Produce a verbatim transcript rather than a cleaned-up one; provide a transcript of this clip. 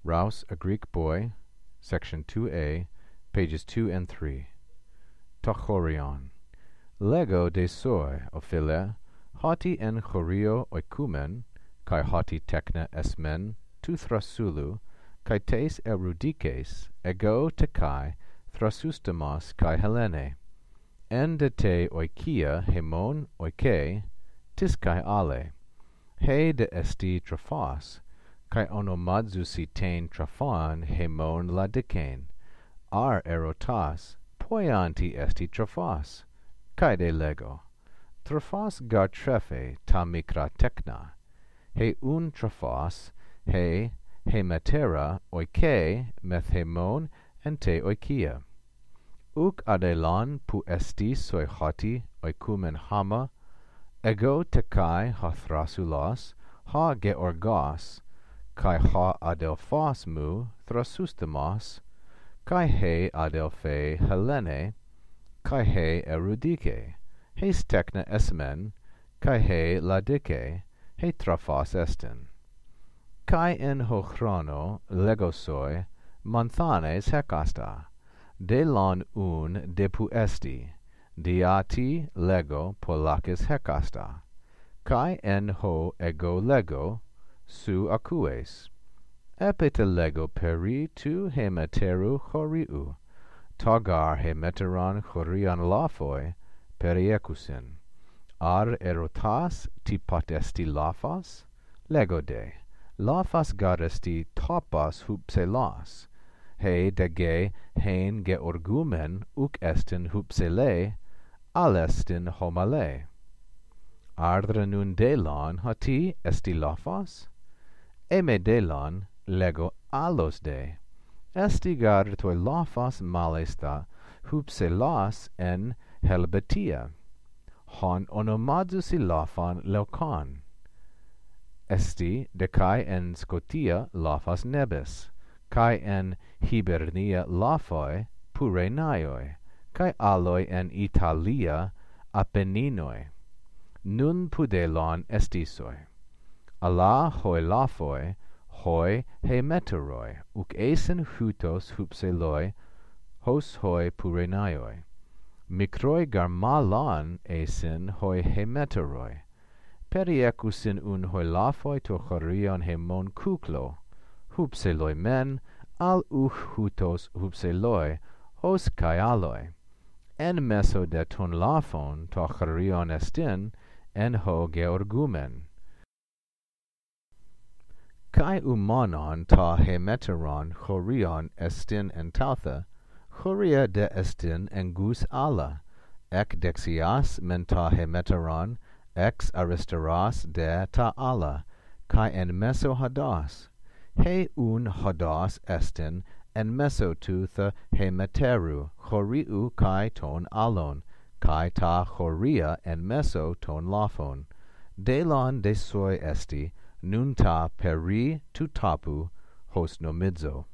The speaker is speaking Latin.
Rouse, A Greek Boy, Section two A, pages two and three. Tochorion. Lego de soi, ophile, hoti en chorio oikumen, kai hoti techna esmen, tu thrasulu, kai tes erudikes, ego te kai, thrasustamos kai Helene. En de te oikia hemon oike, tis kai ale. He de esti trophos, kai onomadzusi tein trophon hemon ladikein, ar erotas, poianti esti trophos, kai de lego. Trophos gar trefe ta mikra techna, he un trophos, he hemetera oike meth hemon en te oikia. Uk adelon pu esti soi hoti oikumen hama, ego te kai ha thrasulos, ha georgos, kai ha adelphos mu thrasustamos, kai he adelphe Helene, kai he erudike, heis techna esmen, kai he ladike, he trophos estin. Kai en ho chrono legosoi, monthanes hekasta, de lon un depu esti, diati lego polakis hekasta, kai en ho ego lego, su acues. Epite lego peri tu hemeteru choriu, togar hemeteron chorion laphoi, periekusin. Ar erotas ti potesti laphos? Lego de. Laphos garesti topos hupselos. He dege hein georgumen uk estin hupsele, alestin homale. Ardre nun delon hoti esti laphos? Eme delon lego alos de. Esti gar toi laphos malesta hupselos en Helvetia. Hon onomadzusi laphon leukon. Esti de kai en Scotia laphos nebis, kai en Hibernia laphoi purenaioi, kai aloi en Italia Apenninoi. Nun pudelon estisoi. Alla hoi laphoi, hoi hemeteroi, uk eisen hutos hupseloi, hos hoi purenaioi. Mikroi garmalon eisen hoi hemeteroi. Periekusin un hoi laphoi to chorion hemon kuklo, hupseloi men, al uch hutos hupseloi, hos kai aloi. En meso de ton laphon to chorion estin, en ho georgumen. Kai umonon ta hemeteron chorion estin en tautha, choria de estin en gus ala, ec dexias men ta hemeteron, ex aristeros de ta ala, kai en meso hados. He un hados estin en meso tu the hemeteru, choriu kai ton alon, kai ta choria en meso ton laphon. Delon de soi esti, nun ta peri tu tapu, hos nomidzo.